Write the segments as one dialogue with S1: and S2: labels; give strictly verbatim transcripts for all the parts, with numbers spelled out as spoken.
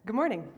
S1: Good morning.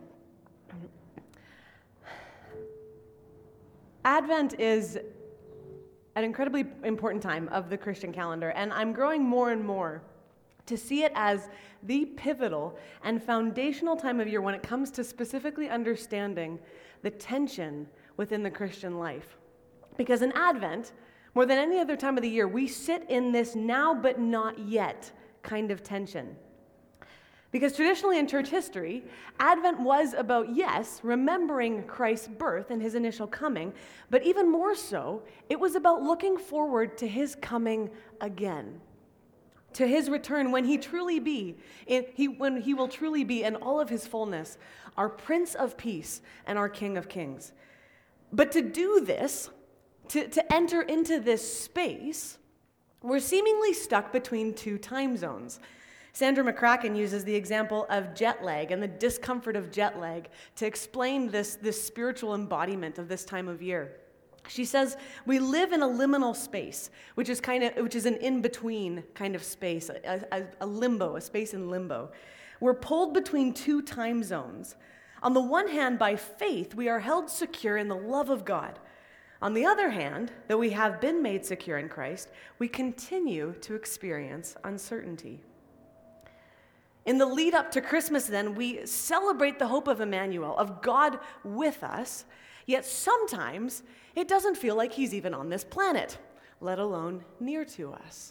S1: Advent is an incredibly important time of the Christian calendar, and I'm growing more and more to see it as the pivotal and foundational time of year when it comes to specifically understanding the tension within the Christian life. Because in Advent, more than any other time of the year, we sit in this now but not yet kind of tension. Because traditionally in church history, Advent was about, yes, remembering Christ's birth and his initial coming, but even more so, it was about looking forward to his coming again, to his return when he truly be, in, he, when he will truly be in all of his fullness, our Prince of Peace and our King of Kings. But to do this, to, to enter into this space, we're seemingly stuck between two time zones. Sandra McCracken uses the example of jet lag and the discomfort of jet lag to explain this, this spiritual embodiment of this time of year. She says, we live in a liminal space, which is kind of which is an in-between kind of space, a, a, a limbo, a space in limbo. We're pulled between two time zones. On the one hand, by faith, we are held secure in the love of God. On the other hand, though we have been made secure in Christ, we continue to experience uncertainty. In the lead up to Christmas, then, we celebrate the hope of Emmanuel, of God with us, yet sometimes it doesn't feel like he's even on this planet, let alone near to us.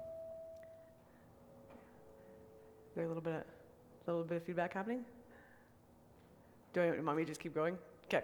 S1: Is there a little bit of, a little bit of feedback happening? Do you want me to just keep going? Okay.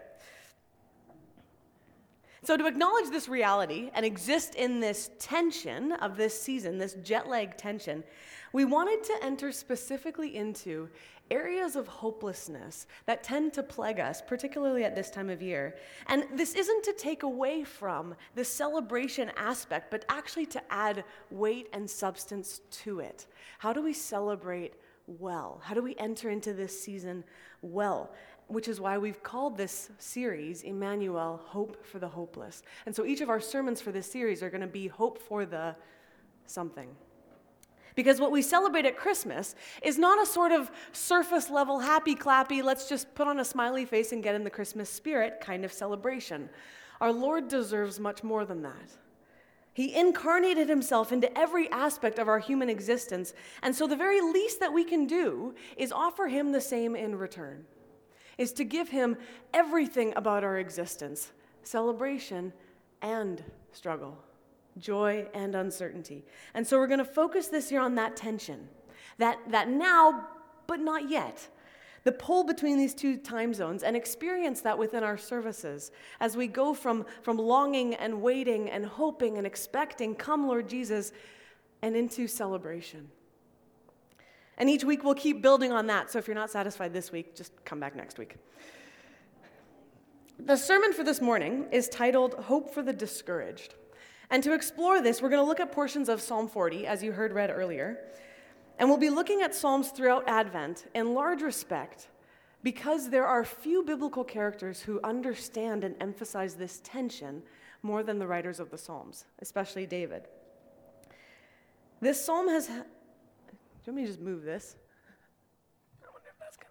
S1: So to acknowledge this reality and exist in this tension of this season, this jet lag tension, we wanted to enter specifically into areas of hopelessness that tend to plague us, particularly at this time of year. And this isn't to take away from the celebration aspect, but actually to add weight and substance to it. How do we celebrate well? How do we enter into this season well? Which is why we've called this series, Emmanuel, Hope for the Hopeless. And so each of our sermons for this series are going to be hope for the something. Because what we celebrate at Christmas is not a sort of surface level, happy clappy, let's just put on a smiley face and get in the Christmas spirit kind of celebration. Our Lord deserves much more than that. He incarnated himself into every aspect of our human existence, and so the very least that we can do is offer him the same in return. Is to give him everything about our existence, celebration and struggle, joy and uncertainty. And so we're going to focus this year on that tension, that, that now, but not yet, the pull between these two time zones, and experience that within our services as we go from, from longing and waiting and hoping and expecting, come Lord Jesus, and into celebration. And each week we'll keep building on that, so if you're not satisfied this week, just come back next week. The sermon for this morning is titled, Hope for the Discouraged. And to explore this, we're going to look at portions of Psalm forty, as you heard read earlier. And we'll be looking at Psalms throughout Advent in large respect because there are few biblical characters who understand and emphasize this tension more than the writers of the Psalms, especially David. This psalm has... Ha- Do you want me to just move this? I wonder if that's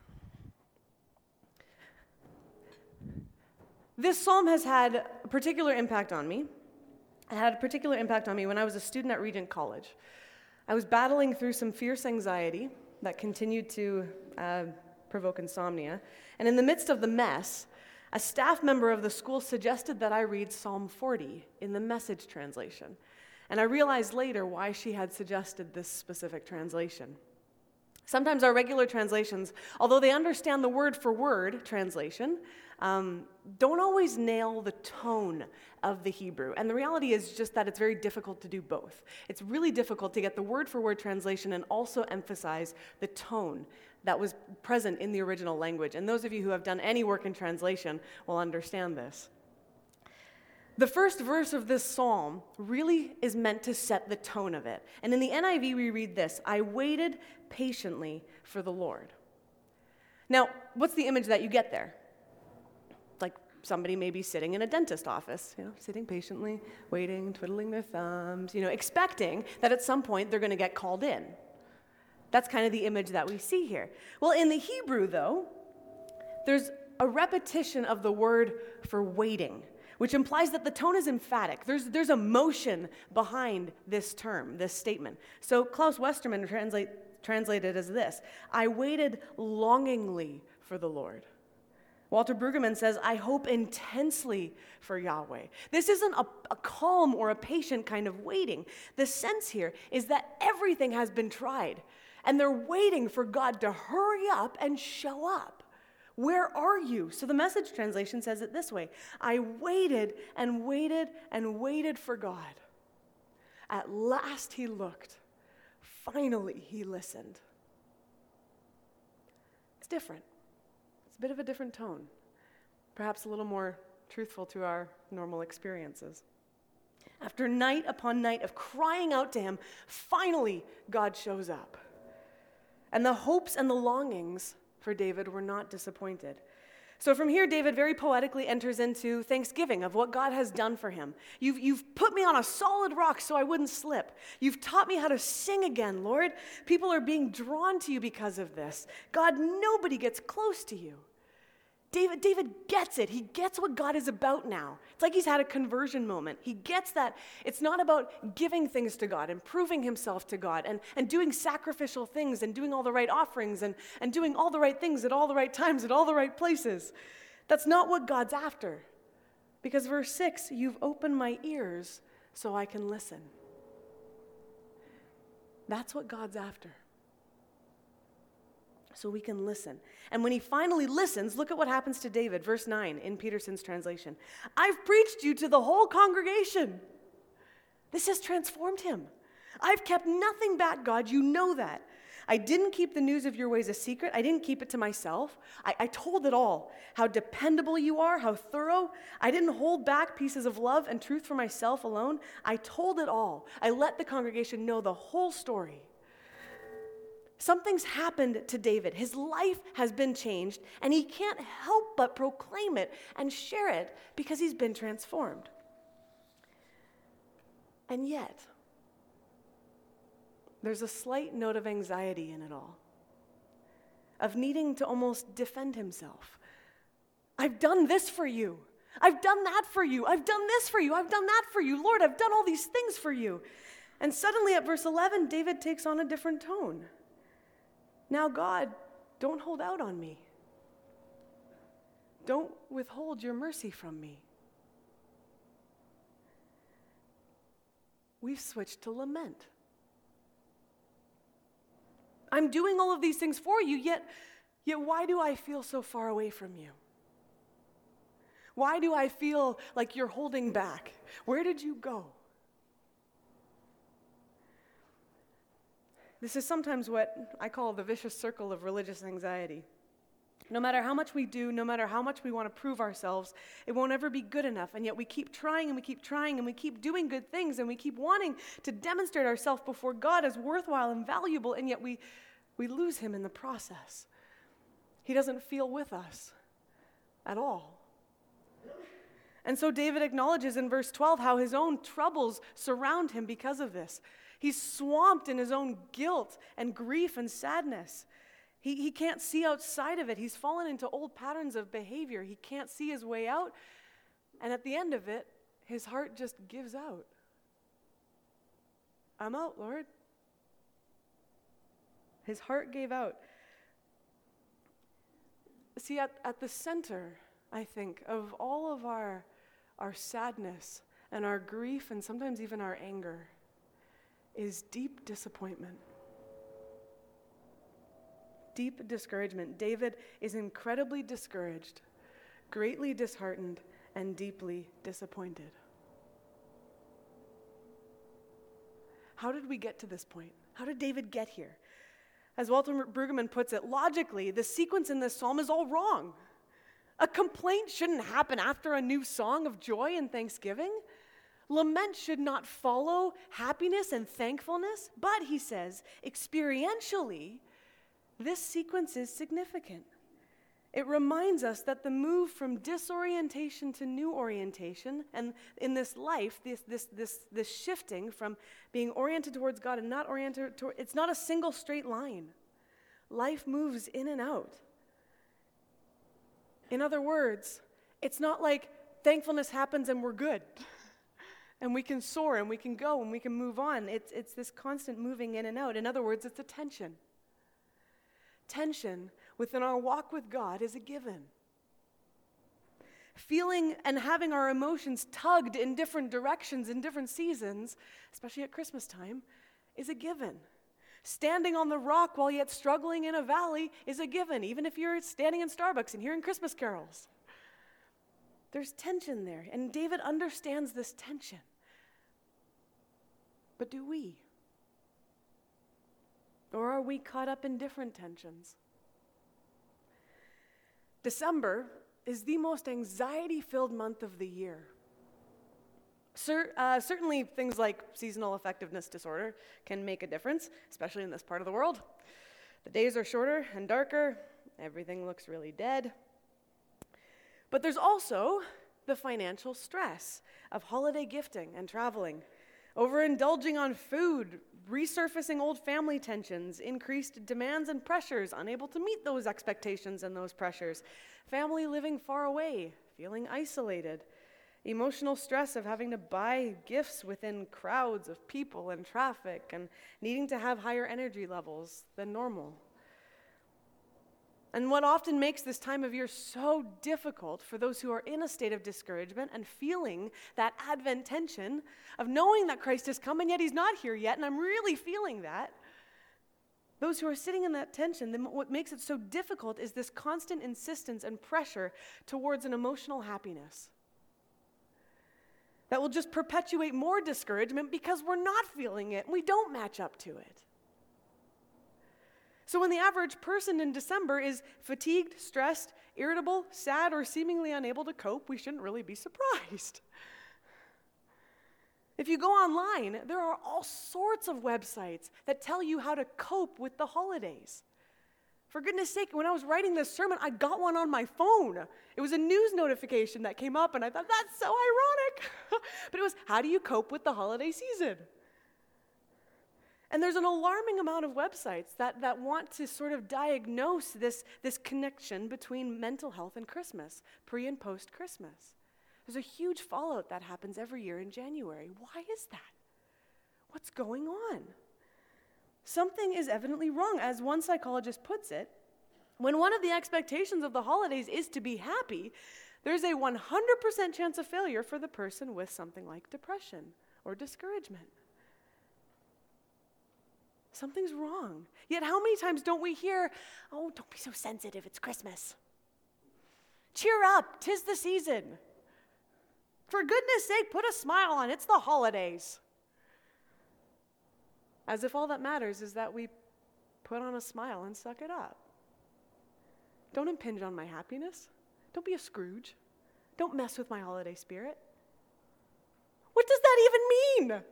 S1: gonna... This psalm has had a particular impact on me. It had a particular impact on me when I was a student at Regent College. I was battling through some fierce anxiety that continued to uh, provoke insomnia. And in the midst of the mess, a staff member of the school suggested that I read Psalm forty in the Message translation. And I realized later why she had suggested this specific translation. Sometimes our regular translations, although they understand the word-for-word translation, um, don't always nail the tone of the Hebrew. And the reality is just that it's very difficult to do both. It's really difficult to get the word-for-word translation and also emphasize the tone that was present in the original language. And those of you who have done any work in translation will understand this. The first verse of this psalm really is meant to set the tone of it. And in the N I V, we read this, I waited patiently for the Lord. Now, what's the image that you get there? Like somebody maybe sitting in a dentist office, you know, sitting patiently, waiting, twiddling their thumbs, you know, expecting that at some point they're going to get called in. That's kind of the image that we see here. Well, in the Hebrew, though, there's a repetition of the word for waiting, which implies that the tone is emphatic. There's, there's emotion behind this term, this statement. So Klaus Westermann translate, translated as this: I waited longingly for the Lord. Walter Brueggemann says, I hope intensely for Yahweh. This isn't a, a calm or a patient kind of waiting. The sense here is that everything has been tried, and they're waiting for God to hurry up and show up. Where are you? So the Message translation says it this way: I waited and waited and waited for God. At last he looked. Finally he listened. It's different. It's a bit of a different tone, perhaps a little more truthful to our normal experiences. After night upon night of crying out to him, finally God shows up. And the hopes and the longings for David were not disappointed. So from here, David very poetically enters into thanksgiving of what God has done for him. You've, you've put me on a solid rock so I wouldn't slip. You've taught me how to sing again, Lord. People are being drawn to you because of this. God, nobody gets close to you. David, David gets it. He gets what God is about now. It's like he's had a conversion moment. He gets that it's not about giving things to God and proving himself to God and, and doing sacrificial things and doing all the right offerings and, and doing all the right things at all the right times at all the right places. That's not what God's after. Because verse six, you've opened my ears so I can listen. That's what God's after. So we can listen. And when he finally listens, look at what happens to David. Verse nine in Peterson's translation. I've preached you to the whole congregation. This has transformed him. I've kept nothing back, God. You know that. I didn't keep the news of your ways a secret. I didn't keep it to myself. I, I told it all. How dependable you are, how thorough. I didn't hold back pieces of love and truth for myself alone. I told it all. I let the congregation know the whole story. Something's happened to David. His life has been changed, and he can't help but proclaim it and share it because he's been transformed. And yet, there's a slight note of anxiety in it all, of needing to almost defend himself. I've done this for you. I've done that for you. I've done this for you. I've done that for you. Lord, I've done all these things for you. And suddenly at verse eleven, David takes on a different tone. Now, God, don't hold out on me. Don't withhold your mercy from me. We've switched to lament. I'm doing all of these things for you, yet, yet why do I feel so far away from you? Why do I feel like you're holding back? Where did you go? This is sometimes what I call the vicious circle of religious anxiety. No matter how much we do, no matter how much we want to prove ourselves, it won't ever be good enough. And yet we keep trying and we keep trying and we keep doing good things and we keep wanting to demonstrate ourselves before God as worthwhile and valuable, and yet we, we lose him in the process. He doesn't feel with us at all. And so David acknowledges in verse twelve how his own troubles surround him because of this. He's swamped in his own guilt and grief and sadness. He, he can't see outside of it. He's fallen into old patterns of behavior. He can't see his way out. And at the end of it, his heart just gives out. I'm out, Lord. His heart gave out. See, at, at the center, I think, of all of our, our sadness and our grief and sometimes even our anger is deep disappointment. Deep discouragement. David is incredibly discouraged, greatly disheartened, and deeply disappointed. How did we get to this point? How did David get here? As Walter Brueggemann puts it, logically, the sequence in this psalm is all wrong. A complaint shouldn't happen after a new song of joy and thanksgiving. Lament should not follow happiness and thankfulness, but, he says, experientially, this sequence is significant. It reminds us that the move from disorientation to new orientation, and in this life, this, this, this, this shifting from being oriented towards God and not oriented toward, it's not a single straight line. Life moves in and out. In other words, it's not like thankfulness happens and we're good. And we can soar and we can go and we can move on. It's, it's this constant moving in and out. In other words, it's a tension. Tension within our walk with God is a given. Feeling and having our emotions tugged in different directions in different seasons, especially at Christmas time, is a given. Standing on the rock while yet struggling in a valley is a given, even if you're standing in Starbucks and hearing Christmas carols. There's tension there, and David understands this tension. But do we? Or are we caught up in different tensions? December is the most anxiety-filled month of the year. Cer- uh, certainly things like seasonal affectiveness disorder can make a difference, especially in this part of the world. The days are shorter and darker. Everything looks really dead. But there's also the financial stress of holiday gifting and traveling, overindulging on food, resurfacing old family tensions, increased demands and pressures, unable to meet those expectations and those pressures, family living far away, feeling isolated, emotional stress of having to buy gifts within crowds of people and traffic, and needing to have higher energy levels than normal. And what often makes this time of year so difficult for those who are in a state of discouragement and feeling that Advent tension of knowing that Christ has come and yet he's not here yet, and I'm really feeling that. Those who are sitting in that tension, then what makes it so difficult is this constant insistence and pressure towards an emotional happiness that will just perpetuate more discouragement because we're not feeling it and we don't match up to it. So when the average person in December is fatigued, stressed, irritable, sad, or seemingly unable to cope, we shouldn't really be surprised. If you go online, there are all sorts of websites that tell you how to cope with the holidays. For goodness sake, when I was writing this sermon, I got one on my phone. It was a news notification that came up, and I thought, that's so ironic. But it was, how do you cope with the holiday season? And there's an alarming amount of websites that, that want to sort of diagnose this, this connection between mental health and Christmas, pre and post Christmas. There's a huge fallout that happens every year in January. Why is that? What's going on? Something is evidently wrong. As one psychologist puts it, when one of the expectations of the holidays is to be happy, there's a one hundred percent chance of failure for the person with something like depression or discouragement. Something's wrong. Yet how many times don't we hear, oh, don't be so sensitive, it's Christmas. Cheer up, 'tis the season. For goodness sake, put a smile on, it's the holidays. As if all that matters is that we put on a smile and suck it up. Don't impinge on my happiness. Don't be a Scrooge. Don't mess with my holiday spirit. What does that even mean?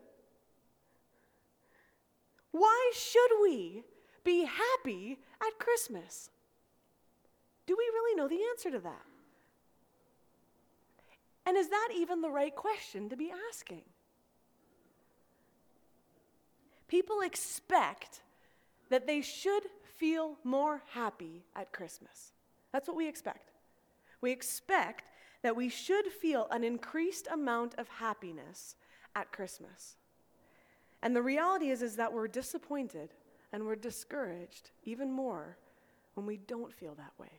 S1: Why should we be happy at Christmas? Do we really know the answer to that? And is that even the right question to be asking? People expect that they should feel more happy at Christmas. That's what we expect. We expect that we should feel an increased amount of happiness at Christmas. And the reality is, is that we're disappointed and we're discouraged even more when we don't feel that way.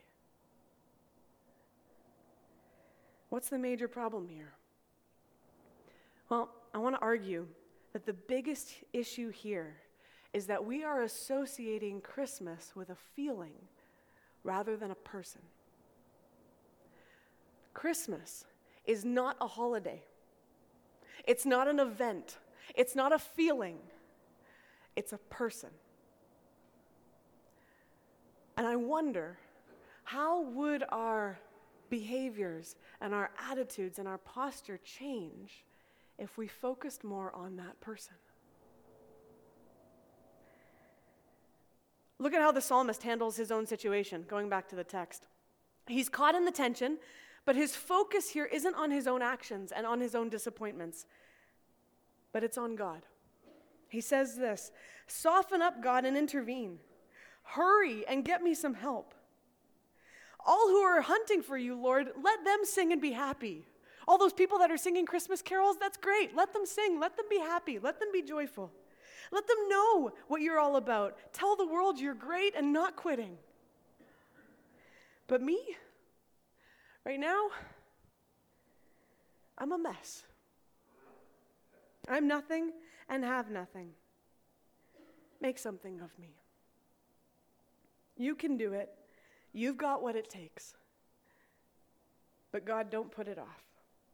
S1: What's the major problem here? Well, I want to argue that the biggest issue here is that we are associating Christmas with a feeling rather than a person. Christmas is not a holiday. It's not an event. It's not a feeling. It's a person. And I wonder, how would our behaviors and our attitudes and our posture change if we focused more on that person? Look at how the psalmist handles his own situation, going back to the text. He's caught in the tension, but his focus here isn't on his own actions and on his own disappointments, but it's on God. He says this, "Soften up, God, and intervene. Hurry and get me some help. All who are hunting for you, Lord, let them sing and be happy." All those people that are singing Christmas carols, that's great. Let them sing. Let them be happy. Let them be joyful. Let them know what you're all about. Tell the world you're great and not quitting. But me, right now, I'm a mess. I'm nothing and have nothing. Make something of me. You can do it. You've got what it takes. But God, don't put it off.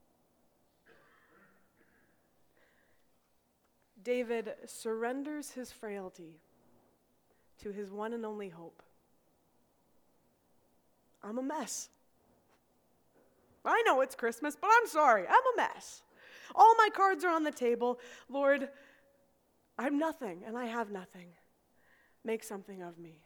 S1: David surrenders his frailty to his one and only hope. I'm a mess. I know it's Christmas, but I'm sorry. I'm a mess. All my cards are on the table. Lord, I'm nothing and I have nothing. Make something of me.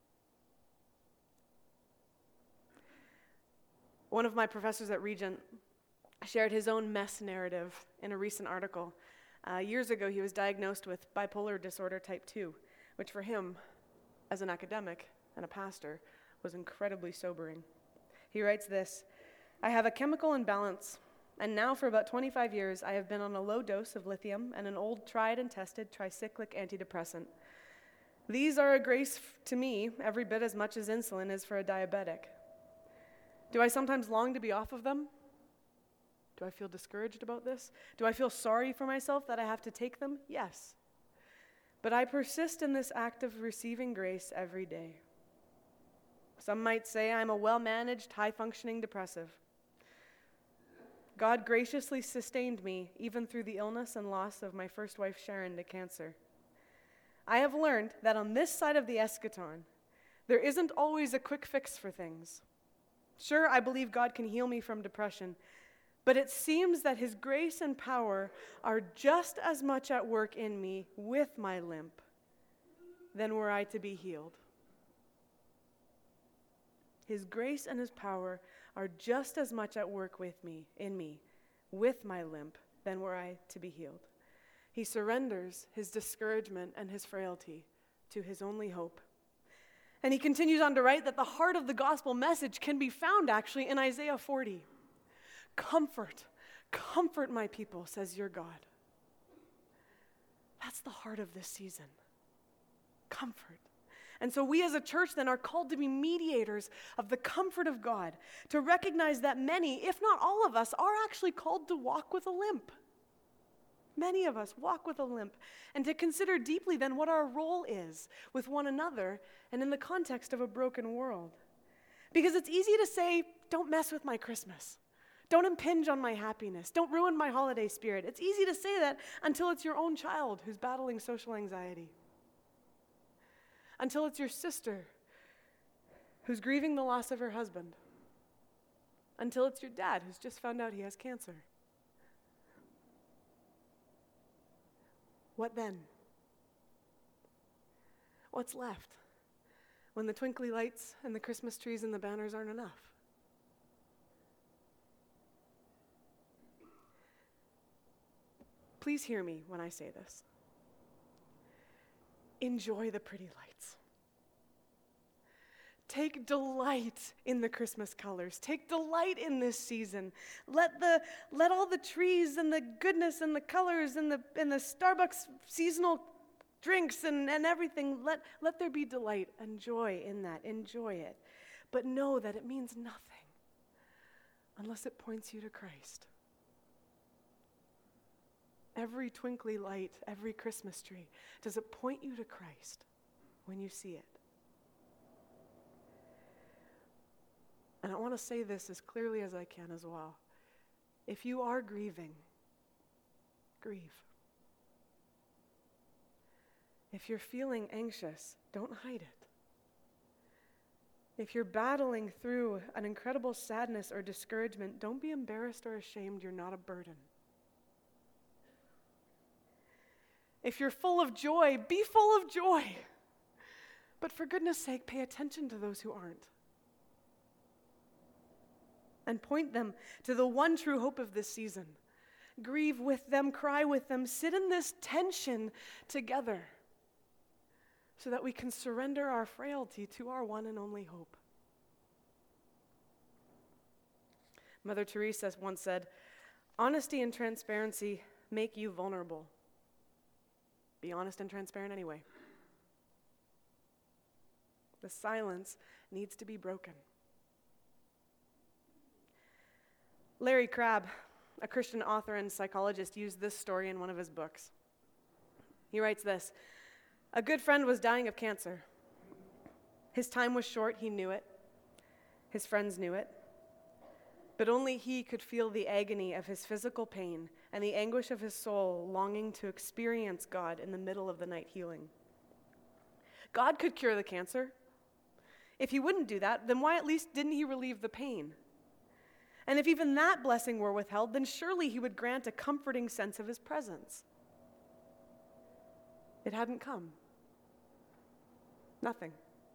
S1: One of my professors at Regent shared his own mess narrative in a recent article. Uh, years ago, he was diagnosed with bipolar disorder type two, which for him, as an academic and a pastor, was incredibly sobering. He writes this, "I have a chemical imbalance, and now for about twenty-five years, I have been on a low dose of lithium and an old tried and tested tricyclic antidepressant. These are a grace f- to me every bit as much as insulin is for a diabetic. Do I sometimes long to be off of them? Do I feel discouraged about this? Do I feel sorry for myself that I have to take them? Yes. But I persist in this act of receiving grace every day. Some might say I'm a well-managed, high-functioning depressive. God graciously sustained me even through the illness and loss of my first wife, Sharon, to cancer. I have learned that on this side of the eschaton, there isn't always a quick fix for things. Sure, I believe God can heal me from depression, but it seems that his grace and power are just as much at work in me with my limp than were I to be healed. His grace and his power are just as much at work with me, in me, with my limp, than were I to be healed. He surrenders his discouragement and his frailty to his only hope. And he continues on to write that the heart of the gospel message can be found actually in Isaiah forty. Comfort, comfort my people, says your God. That's the heart of this season. Comfort. And so we as a church then are called to be mediators of the comfort of God, to recognize that many, if not all of us, are actually called to walk with a limp. Many of us walk with a limp, and to consider deeply then what our role is with one another and in the context of a broken world. Because it's easy to say, don't mess with my Christmas. Don't impinge on my happiness. Don't ruin my holiday spirit. It's easy to say that until it's your own child who's battling social anxiety. Until it's your sister who's grieving the loss of her husband. Until it's your dad who's just found out he has cancer. What then? What's left when the twinkly lights and the Christmas trees and the banners aren't enough? Please hear me when I say this. Enjoy the pretty lights. Take delight in the Christmas colors. Take delight in this season. Let the let all the trees and the goodness and the colors and the and the Starbucks seasonal drinks and, and everything, let, let there be delight and joy in that. Enjoy it. But know that it means nothing unless it points you to Christ. Every twinkly light, every Christmas tree, does it point you to Christ when you see it? And I want to say this as clearly as I can as well. If you are grieving, grieve. If you're feeling anxious, don't hide it. If you're battling through an incredible sadness or discouragement, don't be embarrassed or ashamed. You're not a burden. If you're full of joy, be full of joy. But for goodness sake, pay attention to those who aren't. and point them to the one true hope of this season. Grieve with them, cry with them, sit in this tension together so that we can surrender our frailty to our one and only hope. Mother Teresa once said, "Honesty and transparency make you vulnerable. Be honest and transparent anyway." The silence needs to be broken. Larry Crabb, a Christian author and psychologist, used this story in one of his books. He writes this: "A good friend was dying of cancer. His time was short, he knew it. His friends knew it. But only he could feel the agony of his physical pain and the anguish of his soul longing to experience God in the middle of the night healing. God could cure the cancer. If he wouldn't do that, then why at least didn't he relieve the pain? And if even that blessing were withheld, then surely he would grant a comforting sense of his presence. It hadn't come. Nothing.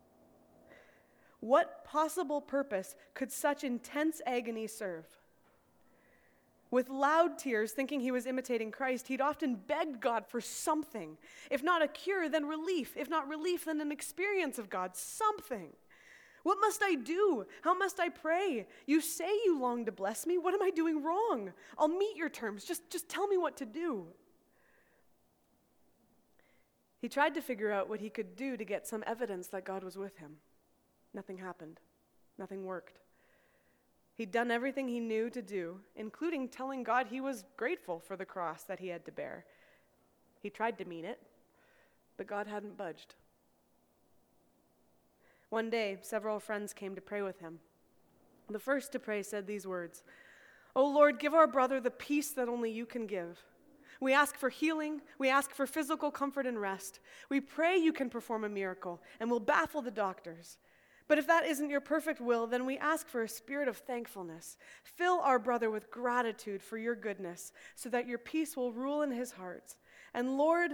S1: What possible purpose could such intense agony serve? With loud tears, thinking he was imitating Christ, he'd often begged God for something. If not a cure, then relief. If not relief, then an experience of God, something. What must I do? How must I pray? You say you long to bless me. What am I doing wrong? I'll meet your terms. Just, just tell me what to do." He tried to figure out what he could do to get some evidence that God was with him. Nothing happened. Nothing worked. He'd done everything he knew to do, including telling God he was grateful for the cross that he had to bear. He tried to mean it, but God hadn't budged. One day, several friends came to pray with him. The first to pray said these words: "O Lord, give our brother the peace that only you can give. We ask for healing. We ask for physical comfort and rest. We pray you can perform a miracle and will baffle the doctors. But if that isn't your perfect will, then we ask for a spirit of thankfulness. Fill our brother with gratitude for your goodness so that your peace will rule in his heart. And Lord..."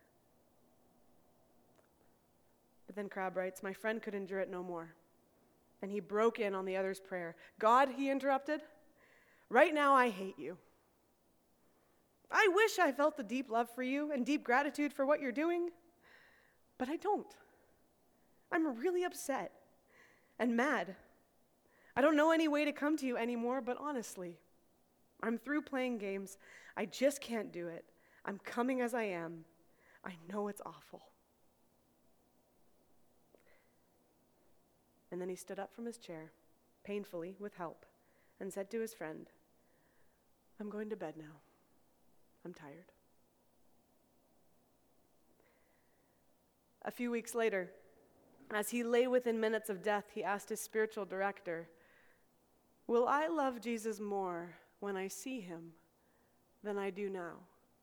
S1: But then Crabb writes, "My friend could endure it no more. And he broke in on the other's prayer. 'God,' he interrupted, 'right now I hate you. I wish I felt a deep love for you and deep gratitude for what you're doing, but I don't. I'm really upset and mad. I don't know any way to come to you anymore, but honestly, I'm through playing games. I just can't do it. I'm coming as I am. I know it's awful.'" And then he stood up from his chair, painfully, with help, and said to his friend, "I'm going to bed now. I'm tired." A few weeks later, as he lay within minutes of death, he asked his spiritual director, "Will I love Jesus more when I see him than I do now?"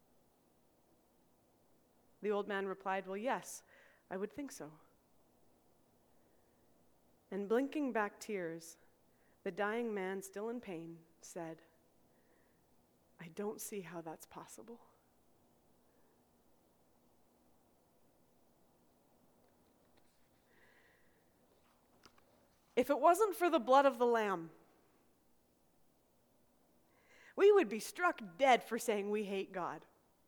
S1: The old man replied, "Well, yes, I would think so." And blinking back tears, the dying man, still in pain, said, "I don't see how that's possible." If it wasn't for the blood of the Lamb, we would be struck dead for saying we hate God.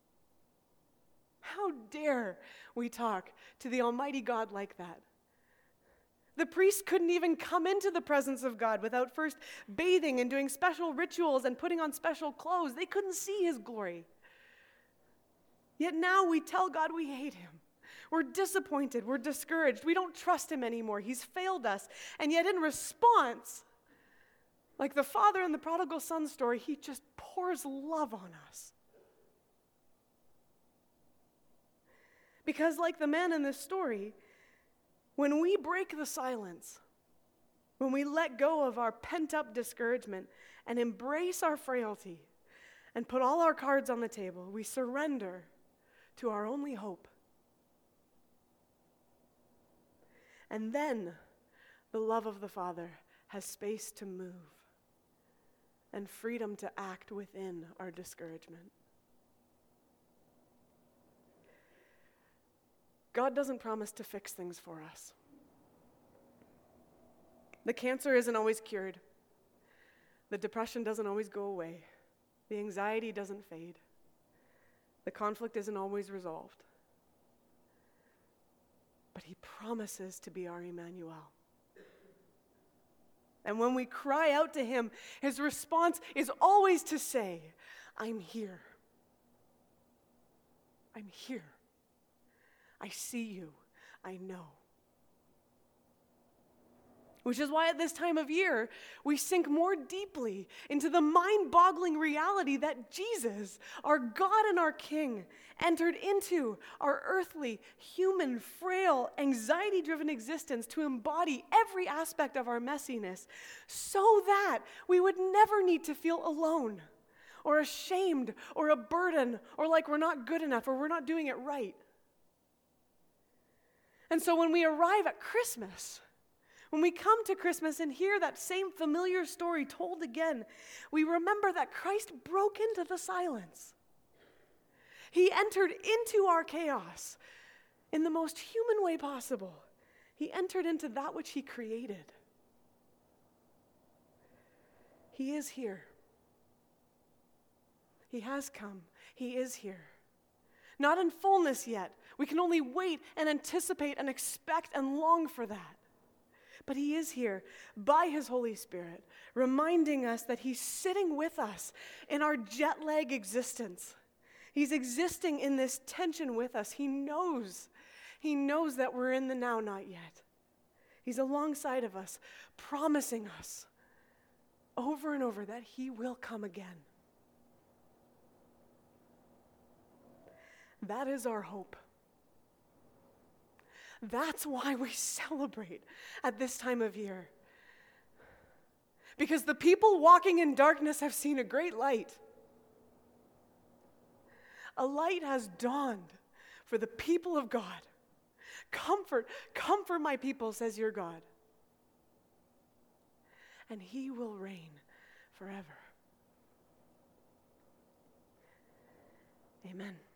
S1: How dare we talk to the Almighty God like that? The priests couldn't even come into the presence of God without first bathing and doing special rituals and putting on special clothes. They couldn't see his glory. Yet now we tell God we hate him. We're disappointed. We're discouraged. We don't trust him anymore. He's failed us. And yet in response, like the father in the prodigal son story, he just pours love on us. Because like the man in this story, when we break the silence, when we let go of our pent-up discouragement and embrace our frailty and put all our cards on the table, we surrender to our only hope. And then the love of the Father has space to move and freedom to act within our discouragement. God doesn't promise to fix things for us. The cancer isn't always cured.
S2: The depression doesn't always go away. The anxiety doesn't fade. The conflict isn't always resolved. But he promises to be our Emmanuel. And when we cry out to him, his response is always to say, I'm here. I'm here. I see you. I know. Which is why at this time of year, we sink more deeply into the mind-boggling reality that Jesus, our God and our King, entered into our earthly, human, frail, anxiety-driven existence to embody every aspect of our messiness so that we would never need to feel alone or ashamed or a burden or like we're not good enough or we're not doing it right. And so when we arrive at Christmas, when we come to Christmas and hear that same familiar story told again, we remember that Christ broke into the silence. He entered into our chaos in the most human way possible. He entered into that which he created. He is here. He has come. He is here. Not in fullness yet. We can only wait and anticipate and expect and long for that. But he is here by his Holy Spirit, reminding us that he's sitting with us in our jet lag existence. He's existing in this tension with us. He knows. He knows that we're in the now, not yet. He's alongside of us, promising us over and over that he will come again. That is our hope. That's why we celebrate at this time of year. Because the people walking in darkness have seen a great light. A light has dawned for the people of God. Comfort, comfort my people, says your God. And he will reign forever. Amen.